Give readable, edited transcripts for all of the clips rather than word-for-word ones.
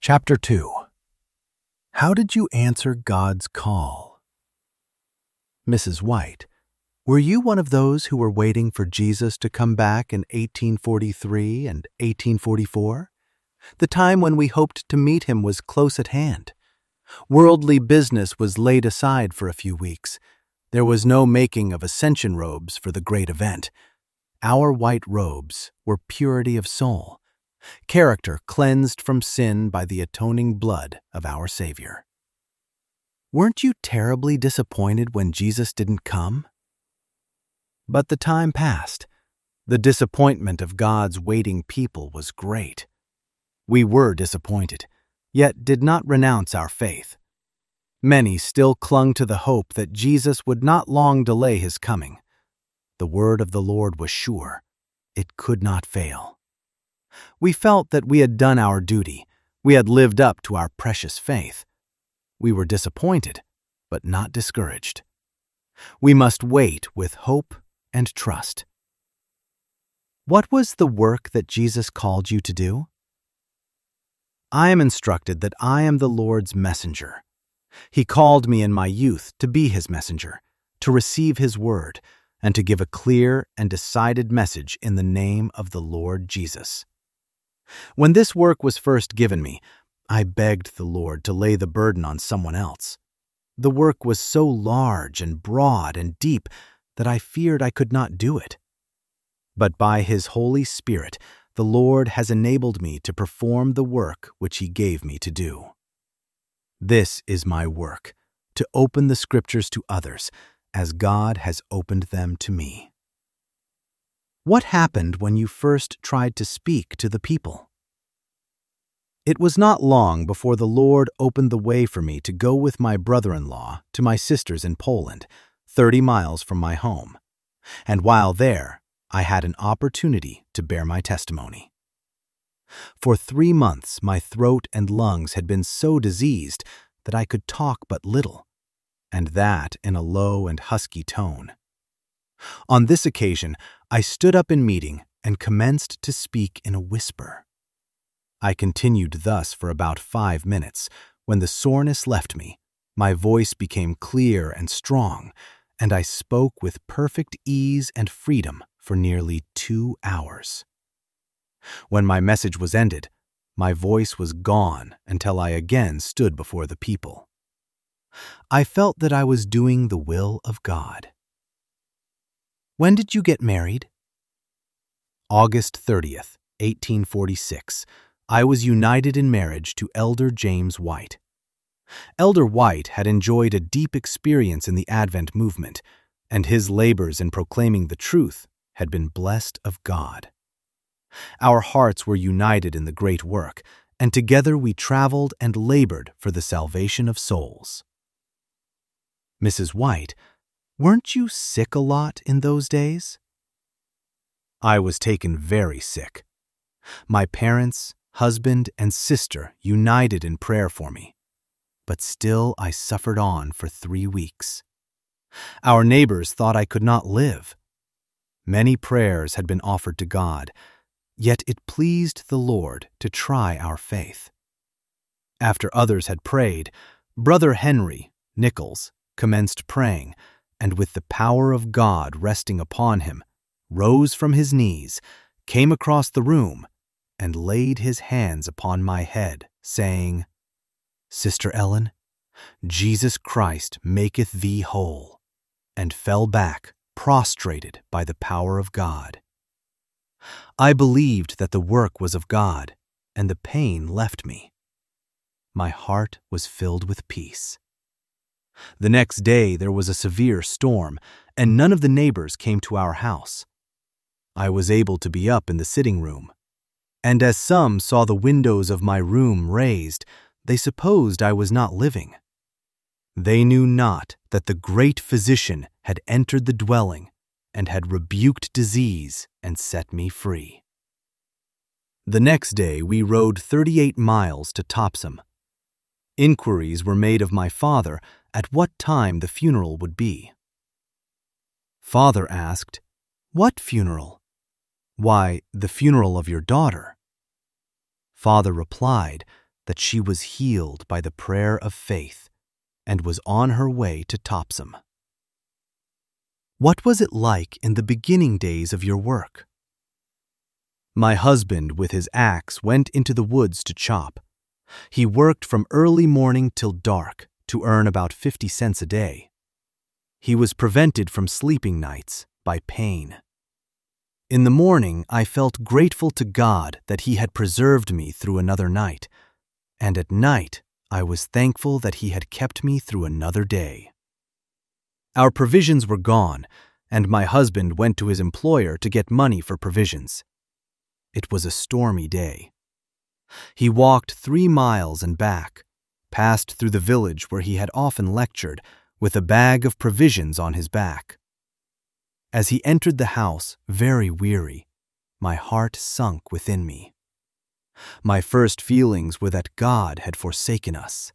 Chapter 2. How did you answer God's call? Mrs. White, were you one of those who were waiting for Jesus to come back in 1843 and 1844? The time when we hoped to meet him was close at hand. Worldly business was laid aside for a few weeks. There was no making of ascension robes for the great event. Our white robes were purity of soul, character cleansed from sin by the atoning blood of our Savior. Weren't you terribly disappointed when Jesus didn't come? But the time passed. The disappointment of God's waiting people was great. We were disappointed, yet did not renounce our faith. Many still clung to the hope that Jesus would not long delay his coming. The word of the Lord was sure. It could not fail. We felt that we had done our duty. We had lived up to our precious faith. We were disappointed, but not discouraged. We must wait with hope and trust. What was the work that Jesus called you to do? I am instructed that I am the Lord's messenger. He called me in my youth to be his messenger, to receive his word, and to give a clear and decided message in the name of the Lord Jesus. When this work was first given me, I begged the Lord to lay the burden on someone else. The work was so large and broad and deep that I feared I could not do it. But by his Holy Spirit, the Lord has enabled me to perform the work which he gave me to do. This is my work, to open the Scriptures to others, as God has opened them to me. What happened when you first tried to speak to the people? It was not long before the Lord opened the way for me to go with my brother-in-law to my sisters in Poland, 30 miles from my home. And while there, I had an opportunity to bear my testimony. For 3 months, my throat and lungs had been so diseased that I could talk but little, and that in a low and husky tone. On this occasion, I stood up in meeting and commenced to speak in a whisper. I continued thus for about 5 minutes, when the soreness left me, my voice became clear and strong, and I spoke with perfect ease and freedom for nearly 2 hours. When my message was ended, my voice was gone until I again stood before the people. I felt that I was doing the will of God. When did you get married? August 30th, 1846. I was united in marriage to Elder James White. Elder White had enjoyed a deep experience in the Advent movement, and his labors in proclaiming the truth had been blessed of God. Our hearts were united in the great work, and together we traveled and labored for the salvation of souls. Mrs. White, weren't you sick a lot in those days? I was taken very sick. My parents, husband, and sister united in prayer for me, but still I suffered on for 3 weeks. Our neighbors thought I could not live. Many prayers had been offered to God, yet it pleased the Lord to try our faith. After others had prayed, Brother Henry Nichols commenced praying, and with the power of God resting upon him, rose from his knees, came across the room, and laid his hands upon my head, saying, "Sister Ellen, Jesus Christ maketh thee whole," and fell back, prostrated by the power of God. I believed that the work was of God, and the pain left me. My heart was filled with peace. The next day there was a severe storm, and none of the neighbors came to our house. I was able to be up in the sitting room, and as some saw the windows of my room raised, they supposed I was not living. They knew not that the great physician had entered the dwelling and had rebuked disease and set me free. The next day we rode 38 miles to Topsham. Inquiries were made of my father at what time the funeral would be. Father asked, "What funeral?" "Why, the funeral of your daughter." Father replied, that she was healed by the prayer of faith and was on her way to Topsom. What was it like in the beginning days of your work? My husband with his axe went into the woods to chop. He worked from early morning till dark to earn about 50 cents a day. He was prevented from sleeping nights by pain. In the morning, I felt grateful to God that He had preserved me through another night, and at night, I was thankful that He had kept me through another day. Our provisions were gone, and my husband went to his employer to get money for provisions. It was a stormy day. He walked 3 miles and back, passed through the village where he had often lectured, with a bag of provisions on his back. As he entered the house, very weary, my heart sunk within me. My first feelings were that God had forsaken us.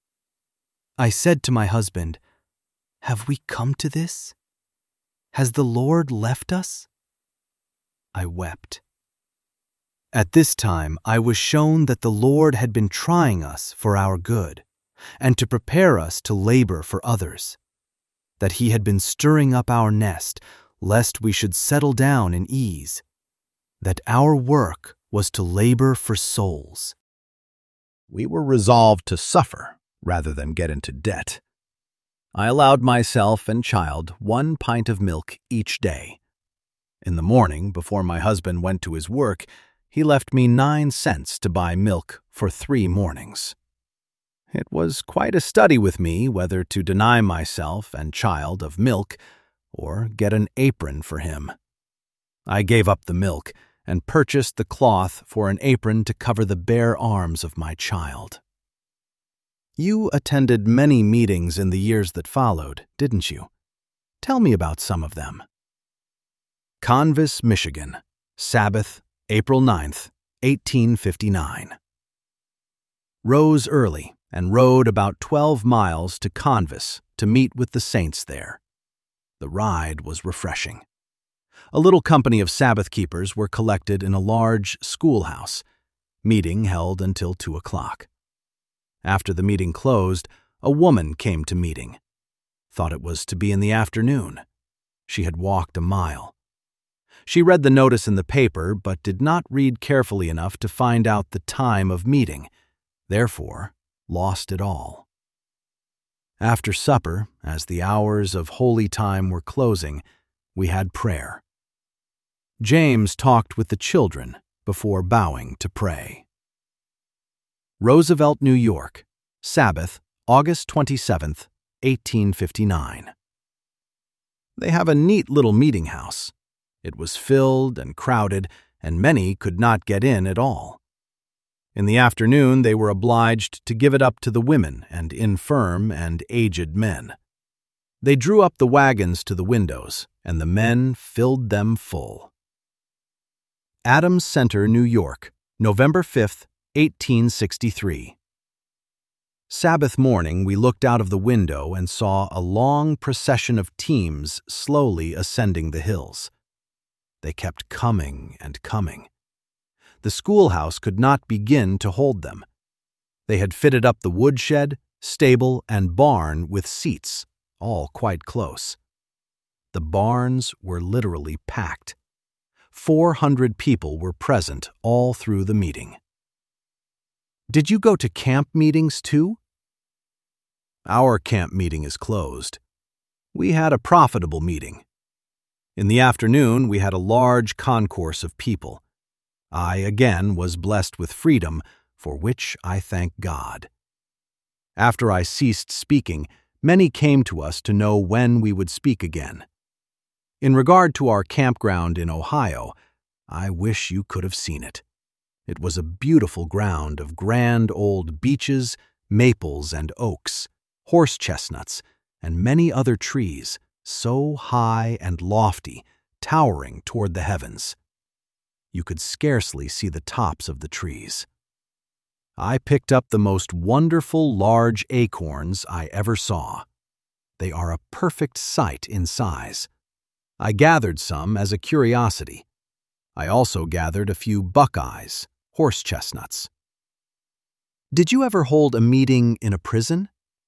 I said to my husband, "Have we come to this? Has the Lord left us?" I wept. At this time, I was shown that the Lord had been trying us for our good, and to prepare us to labor for others, that He had been stirring up our nest, lest we should settle down in ease, that our work was to labor for souls. We were resolved to suffer rather than get into debt. I allowed myself and child 1 pint of milk each day. In the morning, before my husband went to his work, he left me 9 cents to buy milk for 3 mornings. It was quite a study with me whether to deny myself and child of milk or get an apron for him. I gave up the milk and purchased the cloth for an apron to cover the bare arms of my child. You attended many meetings in the years that followed, didn't you? Tell me about some of them. Convis, Michigan, Sabbath, April 9th, 1859. Rose early and rode about 12 miles to Convis to meet with the saints there. The ride was refreshing. A little company of Sabbath keepers were collected in a large schoolhouse. Meeting held until 2 o'clock. After the meeting closed, a woman came to meeting. Thought it was to be in the afternoon. She had walked a mile. She read the notice in the paper, but did not read carefully enough to find out the time of meeting, therefore lost it all. After supper, as the hours of holy time were closing, we had prayer. James talked with the children before bowing to pray. Roosevelt, New York, Sabbath, August 27th, 1859. They have a neat little meeting house. It was filled and crowded, and many could not get in at all. In the afternoon, they were obliged to give it up to the women and infirm and aged men. They drew up the wagons to the windows, and the men filled them full. Adams Center, New York, November 5th, 1863. Sabbath morning, we looked out of the window and saw a long procession of teams slowly ascending the hills. They kept coming and coming. The schoolhouse could not begin to hold them. They had fitted up the woodshed, stable, and barn with seats, all quite close. The barns were literally packed. 400 people were present all through the meeting. Did you go to camp meetings too? Our camp meeting is closed. We had a profitable meeting. In the afternoon, we had a large concourse of people. I again was blessed with freedom, for which I thank God. After I ceased speaking, many came to us to know when we would speak again. In regard to our campground in Ohio, I wish you could have seen it. It was a beautiful ground of grand old beeches, maples and oaks, horse chestnuts, and many other trees, so high and lofty, towering toward the heavens. You could scarcely see the tops of the trees. I picked up the most wonderful large acorns I ever saw. They are a perfect sight in size. I gathered some as a curiosity. I also gathered a few buckeyes, horse chestnuts. Did you ever hold a meeting in a prison?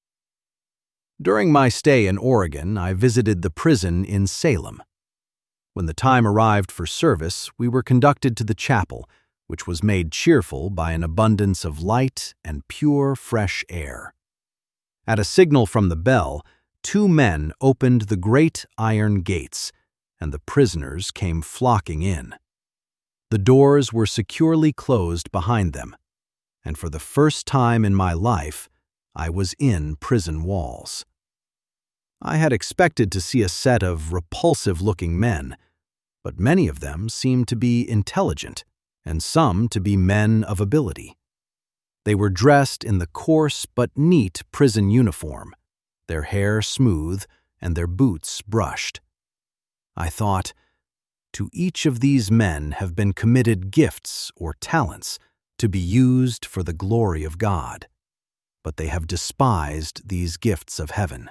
During my stay in Oregon, I visited the prison in Salem. When the time arrived for service, we were conducted to the chapel, which was made cheerful by an abundance of light and pure, fresh air. At a signal from the bell, 2 men opened the great iron gates, and the prisoners came flocking in. The doors were securely closed behind them, and for the first time in my life, I was in prison walls. I had expected to see a set of repulsive-looking men, but many of them seemed to be intelligent, and some to be men of ability. They were dressed in the coarse but neat prison uniform, their hair smooth and their boots brushed. I thought, to each of these men have been committed gifts or talents to be used for the glory of God, but they have despised these gifts of heaven.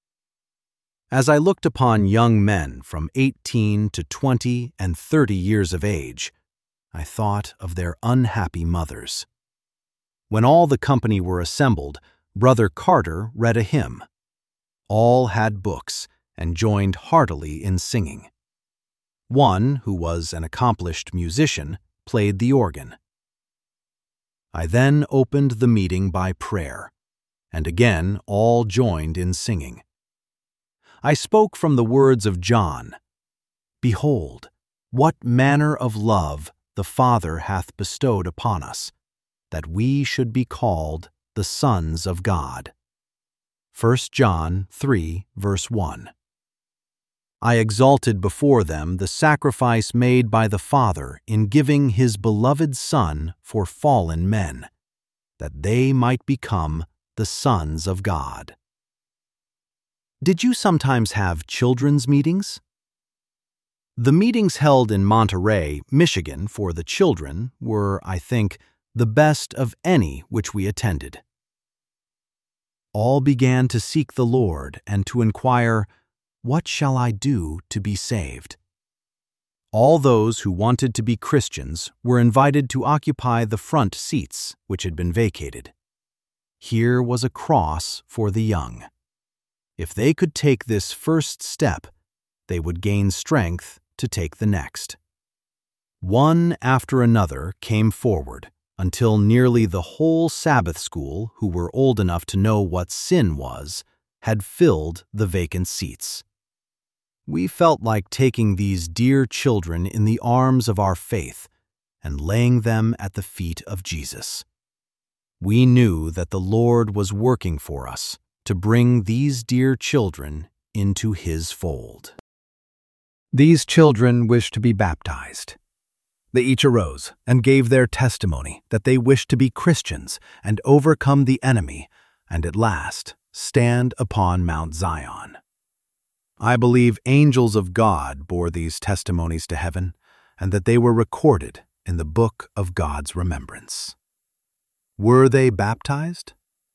As I looked upon young men from 18 to 20 and 30 years of age, I thought of their unhappy mothers. When all the company were assembled, Brother Carter read a hymn. All had books and joined heartily in singing. One, who was an accomplished musician, played the organ. I then opened the meeting by prayer, and again all joined in singing. I spoke from the words of John, "Behold, what manner of love the Father hath bestowed upon us, that we should be called the sons of God." 1 John 3, verse 1. I exalted before them the sacrifice made by the Father in giving His beloved Son for fallen men, that they might become the sons of God. Did you sometimes have children's meetings? The meetings held in Monterey, Michigan for the children were, I think, the best of any which we attended. All began to seek the Lord and to inquire, "What shall I do to be saved?" All those who wanted to be Christians were invited to occupy the front seats which had been vacated. Here was a cross for the young. If they could take this first step, they would gain strength to take the next. One after another came forward, until nearly the whole Sabbath school, who were old enough to know what sin was, had filled the vacant seats. We felt like taking these dear children in the arms of our faith and laying them at the feet of Jesus. We knew that the Lord was working for us to bring these dear children into His fold. These children wished to be baptized. They each arose and gave their testimony that they wished to be Christians and overcome the enemy and at last stand upon Mount Zion. I believe angels of God bore these testimonies to heaven and that they were recorded in the book of God's remembrance. Were they baptized?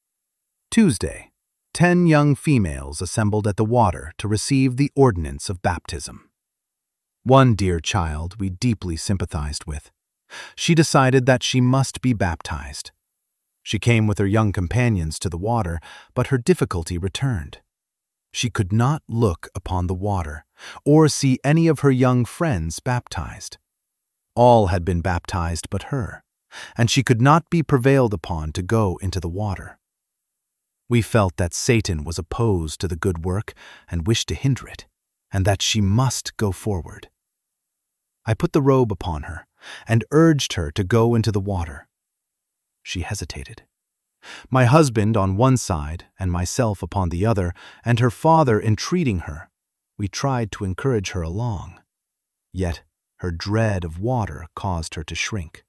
Tuesday, 10 young females assembled at the water to receive the ordinance of baptism. One dear child we deeply sympathized with. She decided that she must be baptized. She came with her young companions to the water, but her difficulty returned. She could not look upon the water or see any of her young friends baptized. All had been baptized but her, and she could not be prevailed upon to go into the water. We felt that Satan was opposed to the good work and wished to hinder it, and that she must go forward. I put the robe upon her and urged her to go into the water. She hesitated. My husband on one side and myself upon the other, and her father entreating her, we tried to encourage her along. Yet her dread of water caused her to shrink.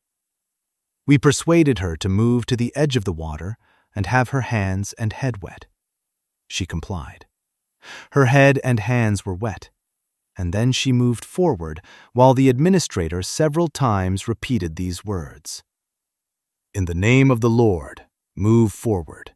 We persuaded her to move to the edge of the water and have her hands and head wet. She complied. Her head and hands were wet, and then she moved forward while the administrator several times repeated these words, "In the name of the Lord, move forward."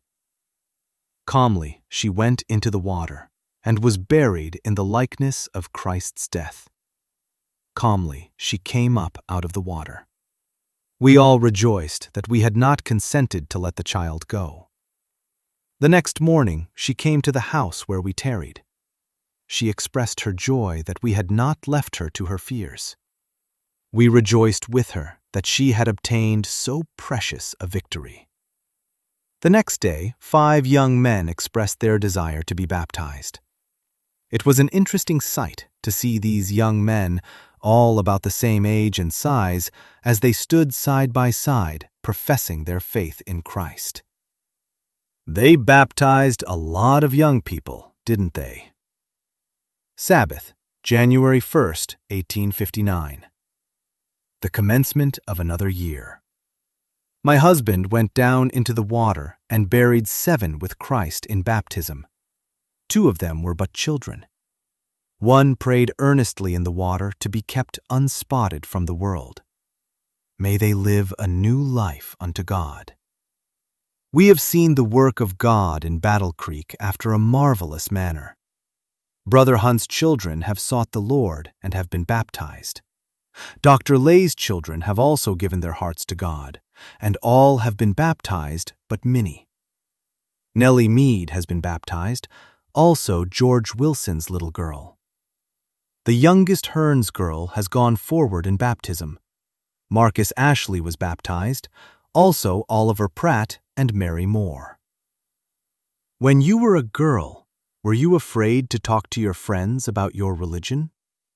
Calmly she went into the water and was buried in the likeness of Christ's death. Calmly she came up out of the water. We all rejoiced that we had not consented to let the child go. The next morning she came to the house where we tarried. She expressed her joy that we had not left her to her fears. We rejoiced with her that she had obtained so precious a victory. The next day, 5 young men expressed their desire to be baptized. It was an interesting sight to see these young men, all about the same age and size, as they stood side by side, professing their faith in Christ. They baptized a lot of young people, didn't they? Sabbath, January 1st, 1859. The commencement of another year. My husband went down into the water and buried 7 with Christ in baptism. 2 of them were but children. 1 prayed earnestly in the water to be kept unspotted from the world. May they live a new life unto God. We have seen the work of God in Battle Creek after a marvelous manner. Brother Hunt's children have sought the Lord and have been baptized. Dr. Lay's children have also given their hearts to God, and all have been baptized but Minnie. Nellie Mead has been baptized, also George Wilson's little girl. The youngest Hearns girl has gone forward in baptism. Marcus Ashley was baptized, also Oliver Pratt and Mary Moore. When you were a girl, were you afraid to talk to your friends about your religion?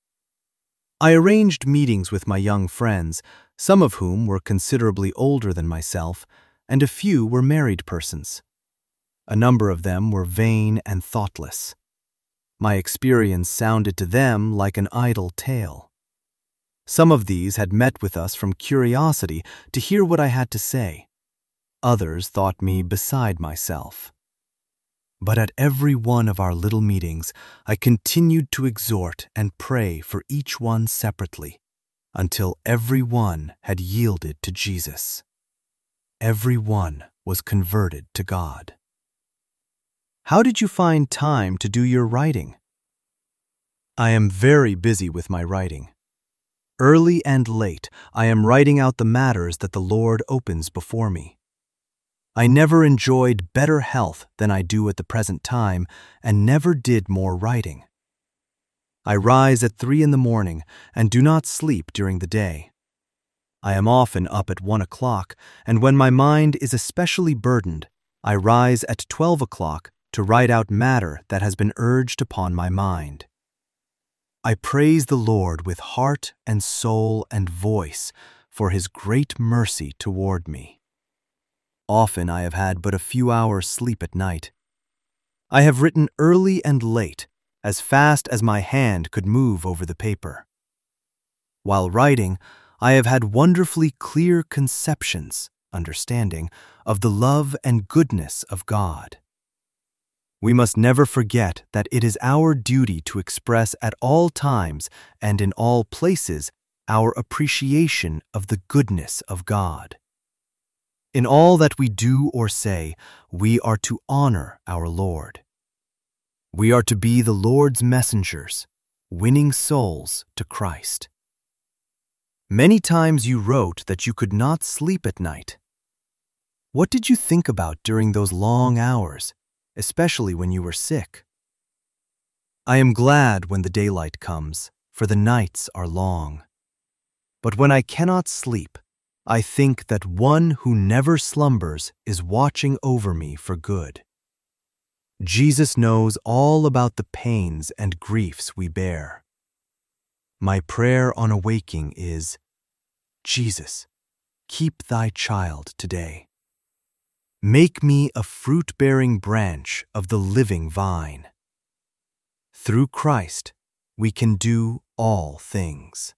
I arranged meetings with my young friends, some of whom were considerably older than myself, and a few were married persons. A number of them were vain and thoughtless. My experience sounded to them like an idle tale. Some of these had met with us from curiosity to hear what I had to say. Others thought me beside myself. But at every one of our little meetings, I continued to exhort and pray for each one separately, until every one had yielded to Jesus. Every one was converted to God. How did you find time to do your writing? I am very busy with my writing. Early and late, I am writing out the matters that the Lord opens before me. I never enjoyed better health than I do at the present time, and never did more writing. I rise at 3 in the morning and do not sleep during the day. I am often up at 1 o'clock, and when my mind is especially burdened, I rise at 12 o'clock to write out matter that has been urged upon my mind. I praise the Lord with heart and soul and voice for His great mercy toward me. Often I have had but a few hours' sleep at night. I have written early and late, as fast as my hand could move over the paper. While writing, I have had wonderfully clear conceptions, understanding, of the love and goodness of God. We must never forget that it is our duty to express at all times and in all places our appreciation of the goodness of God. In all that we do or say, we are to honor our Lord. We are to be the Lord's messengers, winning souls to Christ. Many times you wrote that you could not sleep at night. What did you think about during those long hours, especially when you were sick? I am glad when the daylight comes, for the nights are long. But when I cannot sleep, I think that one who never slumbers is watching over me for good. Jesus knows all about the pains and griefs we bear. My prayer on awaking is, Jesus, keep thy child today. Make me a fruit-bearing branch of the living vine. Through Christ, we can do all things.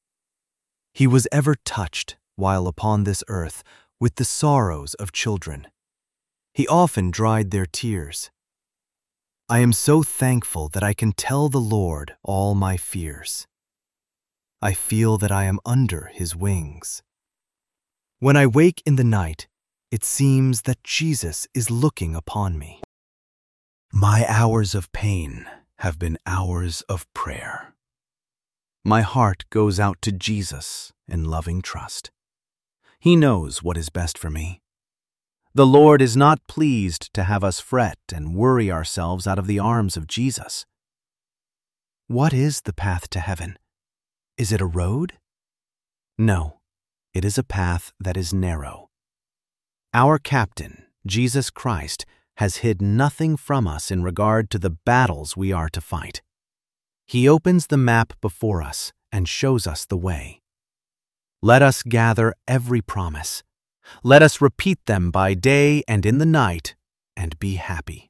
He was ever touched, while upon this earth, with the sorrows of children. He often dried their tears. I am so thankful that I can tell the Lord all my fears. I feel that I am under His wings. When I wake in the night, it seems that Jesus is looking upon me. My hours of pain have been hours of prayer. My heart goes out to Jesus in loving trust. He knows what is best for me. The Lord is not pleased to have us fret and worry ourselves out of the arms of Jesus. What is the path to heaven? Is it a road? No, it is a path that is narrow. Our captain, Jesus Christ, has hid nothing from us in regard to the battles we are to fight. He opens the map before us and shows us the way. Let us gather every promise. Let us repeat them by day and in the night, and be happy.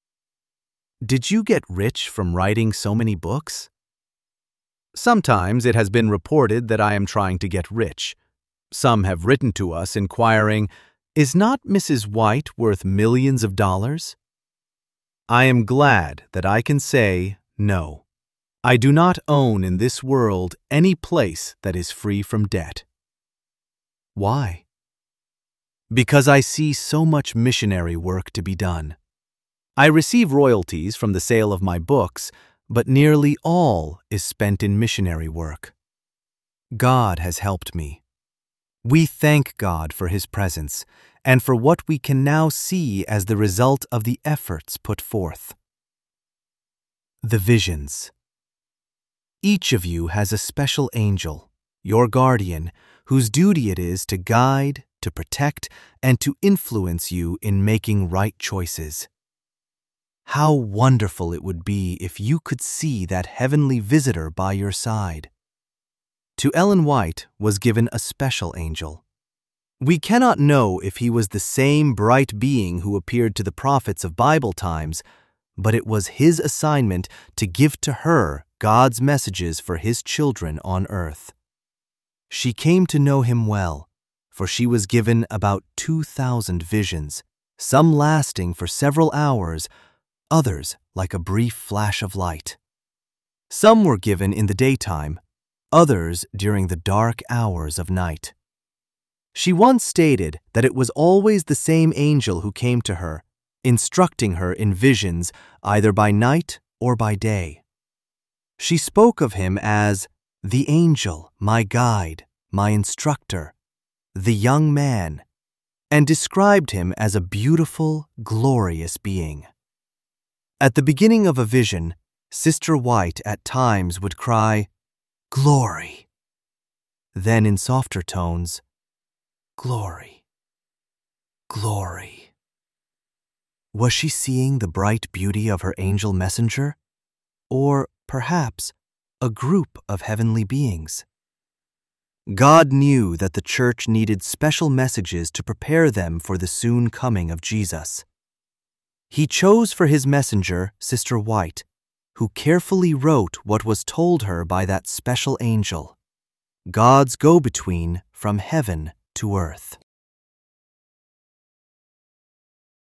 Did you get rich from writing so many books? Sometimes it has been reported that I am trying to get rich. Some have written to us inquiring, "Is not Mrs. White worth millions of dollars?" I am glad that I can say, no. I do not own in this world any place that is free from debt. Why? Because I see so much missionary work to be done. I receive royalties from the sale of my books, but nearly all is spent in missionary work. God has helped me. We thank God for His presence and for what we can now see as the result of the efforts put forth. The visions. Each of you has a special angel, your guardian, whose duty it is to guide, to protect, and to influence you in making right choices. How wonderful it would be if you could see that heavenly visitor by your side. To Ellen White was given a special angel. We cannot know if he was the same bright being who appeared to the prophets of Bible times, but it was his assignment to give to her God's messages for His children on earth. She came to know him well, for she was given about 2,000 visions, some lasting for several hours, others like a brief flash of light. Some were given in the daytime, others during the dark hours of night. She once stated that it was always the same angel who came to her, instructing her in visions either by night or by day. She spoke of him as the angel, my guide, my instructor, the young man, and described him as a beautiful, glorious being. At the beginning of a vision, Sister White at times would cry, "Glory." Then in softer tones, "Glory, glory." Was she seeing the bright beauty of her angel messenger? Or, perhaps, a group of heavenly beings? God knew that the church needed special messages to prepare them for the soon coming of Jesus. He chose for His messenger Sister White, who carefully wrote what was told her by that special angel, God's go-between from heaven to earth.